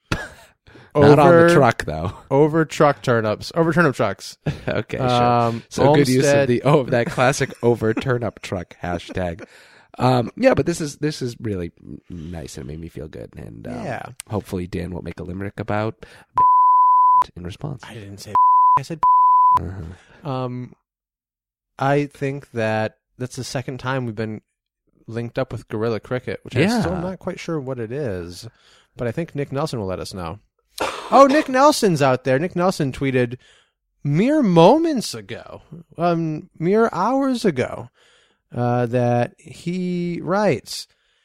not on the truck, though. Over truck turnips. Over turnip trucks. Okay, sure. Um, So good use of Olmsted- the oh that classic over turnip truck hashtag. Um, yeah, but this is this is really nice and it made me feel good. And um, Yeah. hopefully Dan will make a limerick about in response. I didn't say I said Uh-huh. um I think that that's the second time we've been linked up with Gorilla Cricket, which Yeah. I'm still not quite sure what it is, but I think Nick Nelson will let us know. Oh, Nick Nelson's out there. Nick Nelson tweeted mere moments ago, um, mere hours ago, uh, that he writes,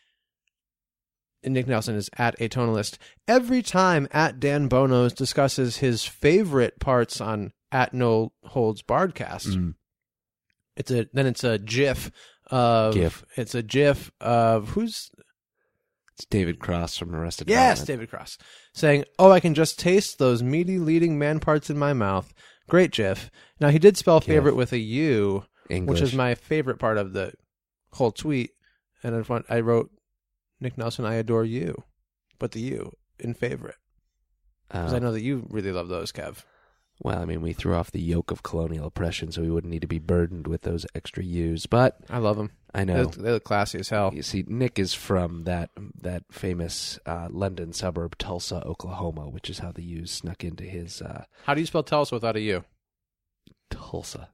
and Nick Nelson is at Atonalist. Every time at Dan Bonos discusses his favorite parts on at No Holds Bardcast, Mm. it's a then it's a GIF of GIF. It's a GIF of who's It's David Cross from Arrested yes, Development. David Cross saying, "Oh, I can just taste those meaty leading man parts in my mouth." Great GIF. Now he did spell favorite GIF. with a U, English. which is my favorite part of the whole tweet. And I want I wrote, Nick Nelson, I adore you, but the U in favorite because Uh, I know that you really love those, Kev. well, I mean, we threw off the yoke of colonial oppression, so we wouldn't need to be burdened with those extra U's. But I love them. I They know. look, they look classy as hell. You see, Nick is from that that famous uh, London suburb, Tulsa, Oklahoma, which is how the U's snuck into his uh, How do you spell Tulsa without a U? Tulsa.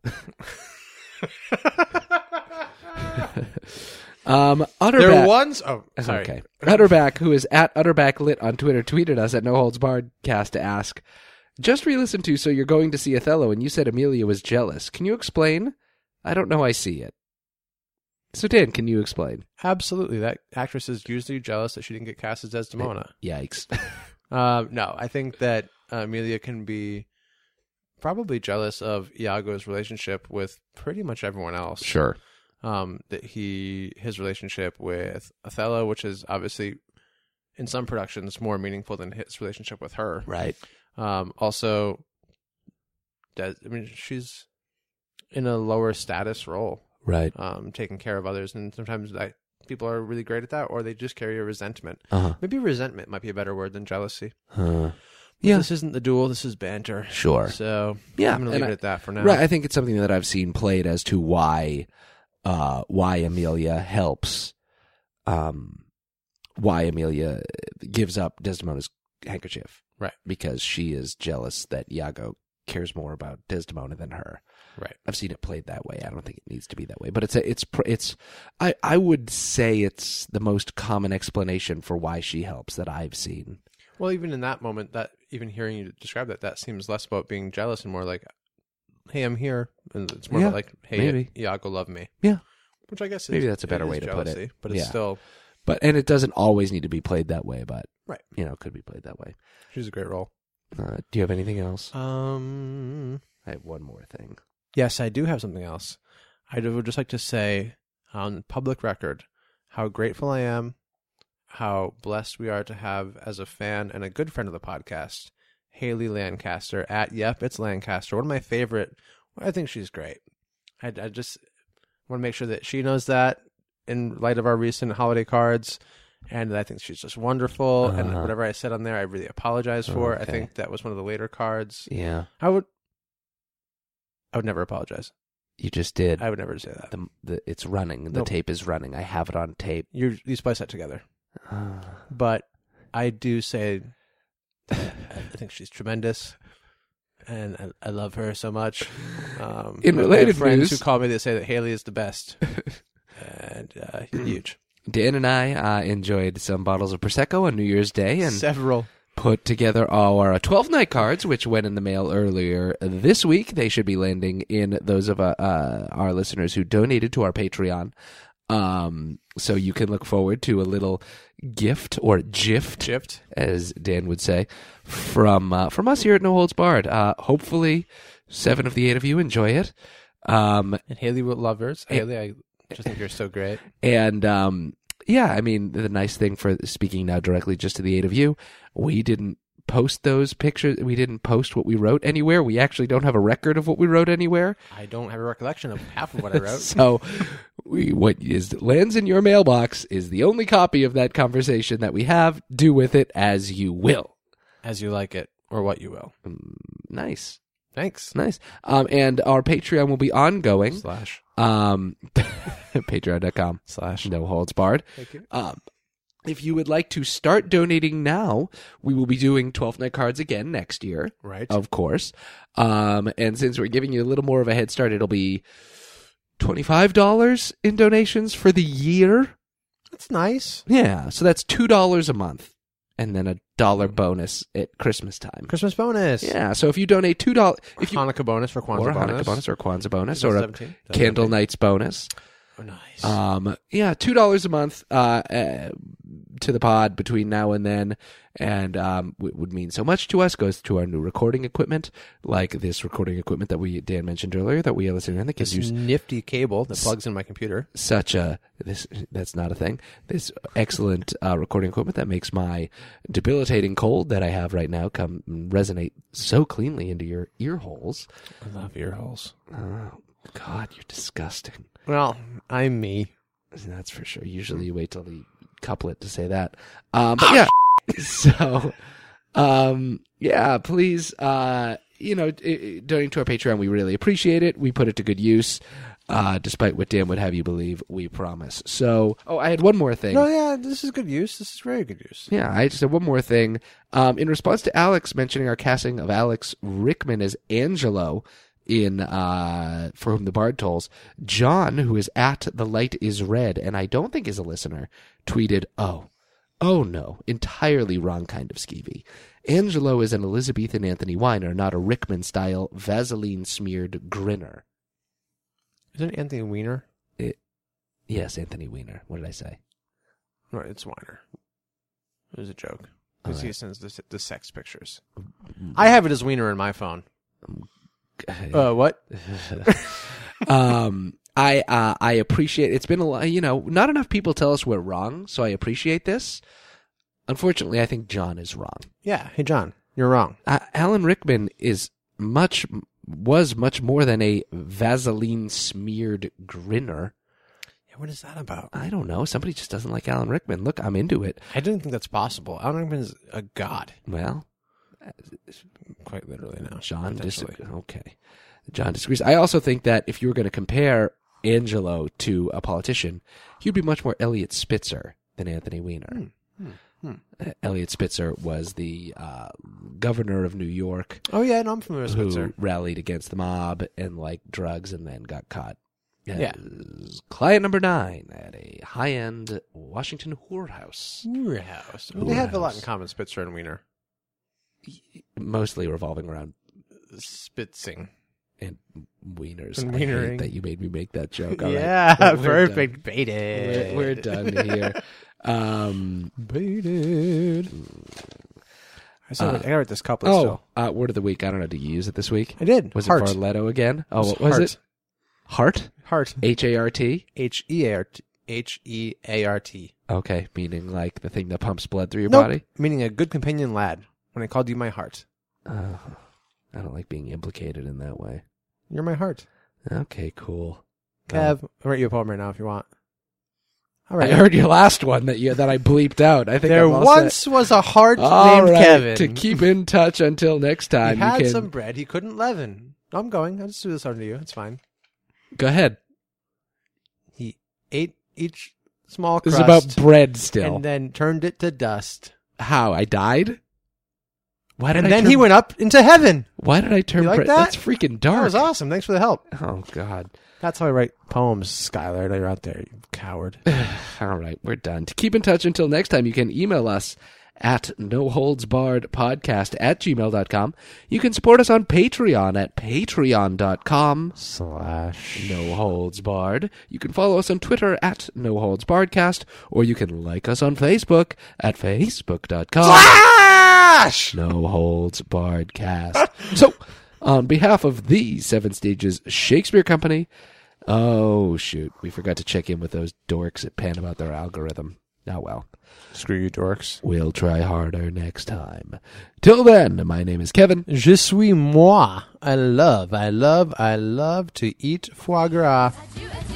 um, Utterback. There once. Oh, sorry. Okay. Utterback, who is at Utterback Lit on Twitter, tweeted us at No Holds Bardcast to ask, just re-listened to So You're Going to See Othello, and you said Amelia was jealous. Can you explain? I don't know I see it. So, Dan, can you explain? Absolutely. That actress is usually jealous that she didn't get cast as Desdemona. Yikes. Uh, no, I think that uh, Amelia can be probably jealous of Iago's relationship with pretty much everyone else. Sure. Um, that he his relationship with Othello, which is obviously in some productions more meaningful than his relationship with her. Right. Um, also, Des- I mean, she's in a lower status role, Right. um, taking care of others, and sometimes that people are really great at that, or they just carry a resentment. Uh-huh. Maybe resentment might be a better word than jealousy. Huh. But Yeah. this isn't the duel. This is banter. Sure. So Yeah, I'm gonna and leave I- it at that for now. Right. I think it's something that I've seen played as to why, uh, why Amelia helps, um, why Amelia gives up Desdemona's handkerchief. Right. Because she is jealous that Iago cares more about Desdemona than her. Right. I've seen it played that way. I don't think it needs to be that way, but it's a, it's pr- it's I I would say it's the most common explanation for why she helps that I've seen. Well, even in that moment, that even hearing you describe that, that seems less about being jealous and more like, "Hey, I'm here," and it's more Yeah, about like, "Hey, maybe. Iago, love me." Yeah. Which I guess is, Maybe that's a better it way is to put it. jealousy, but it's Yeah. still But and it doesn't always need to be played that way, but right. you know, it could be played that way. She's a great role. Uh, do you have anything else? Um. I have one more thing. Yes, I do have something else. I would just like to say on public record how grateful I am, how blessed we are to have as a fan and a good friend of the podcast, Haley Lancaster at Yep, It's Lancaster. One of my favorite. I think she's great. I, I just want to make sure that she knows that in light of our recent holiday cards. And I think she's just wonderful. And Uh-huh. whatever I said on there, I really apologize for. I Okay. think that was one of the later cards. Yeah. I would I would never apologize. You just did. I would never say that. The, the, it's running. The Nope. tape is running. I have it on tape. You you splice that together. But I do say that I think she's tremendous, and I, I love her so much. Um, In I have related friends news- who call me, they say that Haley is the best, and uh, huge. Dan and I uh, enjoyed some bottles of Prosecco on New Year's Day and Several. put together our twelve-night cards, which went in the mail earlier this week. They should be landing in those of uh, uh, our listeners who donated to our Patreon. Um, so you can look forward to a little gift or gift, Shift. as Dan would say, from uh, from us here at No Holds Barred. Uh, hopefully, seven of the eight of you enjoy it. Um, And Haley will love hers. Eh. Haley, I just think you're so great. And um, yeah, I mean, the nice thing for speaking now directly just to the eight of you, we didn't post those pictures. We didn't post what we wrote anywhere. We actually don't have a record of what we wrote anywhere. I don't have a recollection of half of what I wrote. So we, what is lands in your mailbox is the only copy of that conversation that we have. Do with it as you will. As you like it, or what you will. Nice. Thanks. Nice. Um, and our Patreon will be ongoing. Slash. Um, patreon dot com Slash. No Holds Barred. Thank you. Um, if you would like to start donating now, we will be doing twelve-night cards again next year, Right. of course. Um, and since we're giving you a little more of a head start, it'll be twenty-five dollars in donations for the year. That's nice. Yeah, so that's two dollars a month, and then a dollar bonus at Christmas time. Christmas bonus. Yeah, so if you donate two dollars, if you Hanukkah bonus for Kwanzaa or a bonus. Hanukkah bonus or a Kwanzaa bonus or a seventeen? Candle Nights bonus. Oh, nice. Um, yeah, two dollars a month uh, uh, to the pod between now and then, and um, w- would mean so much to us. Goes to our new recording equipment, like this recording equipment that we Dan mentioned earlier that we are listening to. That gives this you nifty cable that plugs in my computer. such a this that's not a thing. This excellent uh, recording equipment that makes my debilitating cold that I have right now come resonate so cleanly into your ear holes. I love ear holes. Oh God, you're disgusting. Well, I'm me. That's for sure. Usually you wait till the couplet to say that. Um, but yeah, so, um, yeah, please, uh, you know, i- i- donate to our Patreon. We really appreciate it. We put it to good use, uh, despite what Dan would have you believe, we promise. So, oh, I had one more thing. No, yeah, this is good use. This is very good use. Yeah, I just had one more thing. Um, in response to Alex mentioning our casting of Alex Rickman as Angelo in uh, For Whom the Bard Tolls, John, who is at The Light Is Red, and I don't think is a listener, tweeted, oh, oh no, entirely wrong kind of skeevy. Angelo is an Elizabethan Anthony Weiner, not a Rickman-style Vaseline-smeared grinner. Isn't it Anthony Weiner? It, yes, Anthony Weiner. What did I say? No, it's Weiner. It was a joke. Because All right. he sends the, the sex pictures. I have it as Weiner in my phone. Uh, what? um, I uh, I appreciate. It's been a lot. You know, not enough people tell us we're wrong, so I appreciate this. Unfortunately, I think John is wrong. Yeah. Hey, John, you're wrong. Uh, Alan Rickman is much was much more than a Vaseline smeared grinner. Yeah, what is that about? I don't know. Somebody just doesn't like Alan Rickman. Look, I'm into it. I didn't think that's possible. Alan Rickman is a god. Well, Quite literally now. John potentially. disagrees. Okay, John disagrees. I also think that if you were going to compare Angelo to a politician, he'd be much more Elliot Spitzer than Anthony Weiner. Hmm, hmm. Uh, Elliot Spitzer was the uh, governor of New York Oh, yeah, no, I'm familiar with who Spitzer. rallied against the mob and like drugs and then got caught. Yeah. As client number nine at a high-end Washington whorehouse, House. They have a lot in House. common, Spitzer and Weiner. mostly revolving around Spitzing. and wieners. And I hate wienering. that you made me make that joke. All right. Yeah, We're- we're perfect. done. Baited. We're, we're done here. Um, Baited. I, still, Uh, I gotta write this couplet oh, still. uh, word of the week. I don't know. Did you use it this week? I did. Was Heart. it Barletto again? Oh, what It was heart. it? Heart? Heart. H A R T? H E A R T. H E A R T. Okay, meaning like the thing that pumps blood through your Nope. body? Meaning a good companion lad. When I called you my heart. Uh, I don't like being implicated in that way. You're my heart. Okay, cool. Kev, I'll write you a poem right now if you want. All I right. heard your last one that you that I bleeped out. I think There I'm all once set. was a heart All named right, Kevin. to keep in touch until next time. he had you can some bread he couldn't leaven. I'm going. I'll just do this under you. It's fine. Go ahead. He ate each small This crust. is about bread still. and then turned it to dust. How? I died? Why did And I then turn, he went up into heaven. Why did I turn You like bread? that? That's freaking dark. That was awesome. Thanks for the help. Oh, God. That's how I write poems, Skylar. I know you're out there, you coward. All right, we're done. To keep in touch until next time, you can email us at noholdsbarredpodcast at gmail dot com. You can support us on Patreon at patreon.com Slash. no holds barred. You can follow us on Twitter at noholdsbarredcast, or you can like us on Facebook at facebook.com Slash! no holds barred cast. So, on behalf of the Seven Stages Shakespeare Company, oh shoot, we forgot to check in with those dorks at Penn about their algorithm. Oh well. Screw you, dorks. We'll try harder next time. Till then, my name is Kevin. Je suis moi. I love, I love, I love to eat foie gras. Adieu, adieu.